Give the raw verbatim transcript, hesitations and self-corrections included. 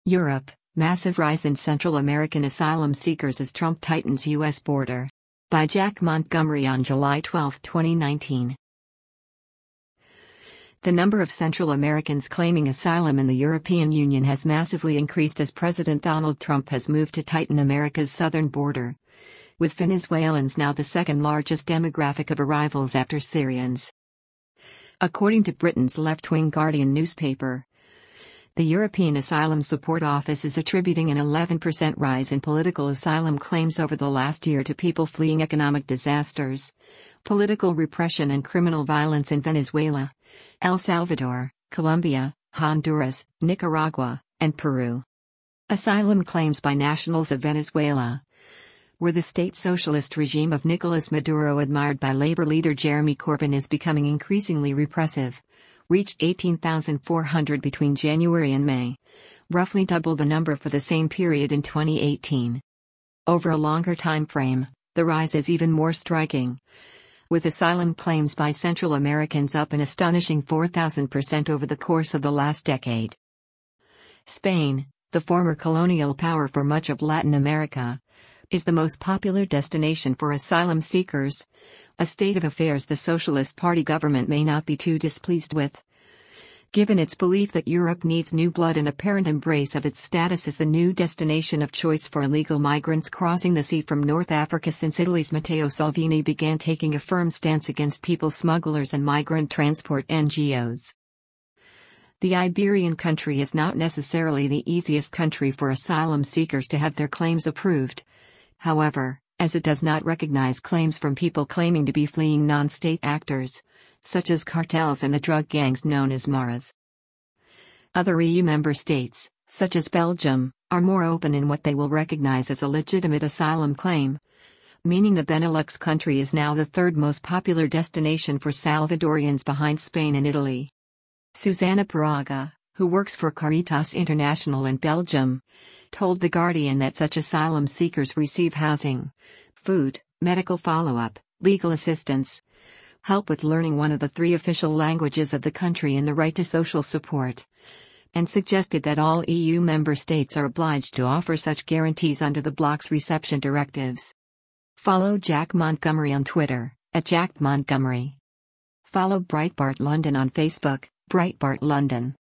Europe, massive rise in Central American asylum seekers as Trump tightens U S border. By Jack Montgomery on July twelfth, twenty nineteen. The number of Central Americans claiming asylum in the European Union has massively increased as President Donald Trump has moved to tighten America's southern border, with Venezuelans now the second largest demographic of arrivals after Syrians. According to Britain's left-wing Guardian newspaper, the European Asylum Support Office is attributing an eleven percent rise in political asylum claims over the last year to people fleeing economic disasters, political repression and criminal violence in Venezuela, El Salvador, Colombia, Honduras, Nicaragua, and Peru. Asylum claims by nationals of Venezuela, where the state socialist regime of Nicolas Maduro, admired by labor leader Jeremy Corbyn, is becoming increasingly repressive, reached eighteen thousand four hundred between January and May, roughly double the number for the same period in twenty eighteen. Over a longer time frame, the rise is even more striking, with asylum claims by Central Americans up an astonishing four thousand percent over the course of the last decade. Spain, the former colonial power for much of Latin America, is the most popular destination for asylum seekers, a state of affairs the Socialist Party government may not be too displeased with, given its belief that Europe needs new blood and apparent embrace of its status as the new destination of choice for illegal migrants crossing the sea from North Africa since Italy's Matteo Salvini began taking a firm stance against people smugglers and migrant transport N G Os. The Iberian country is not necessarily the easiest country for asylum seekers to have their claims approved, however, as it does not recognize claims from people claiming to be fleeing non-state actors, such as cartels and the drug gangs known as maras. Other E U member states, such as Belgium, are more open in what they will recognize as a legitimate asylum claim, meaning the Benelux country is now the third most popular destination for Salvadorians behind Spain and Italy. Susana Paraga, who works for Caritas International in Belgium, told The Guardian that such asylum seekers receive housing, food, medical follow-up, legal assistance, help with learning one of the three official languages of the country, and the right to social support, and suggested that all E U member states are obliged to offer such guarantees under the bloc's reception directives. Follow Jack Montgomery on Twitter, at Jack Montgomery. Follow Breitbart London on Facebook, Breitbart London.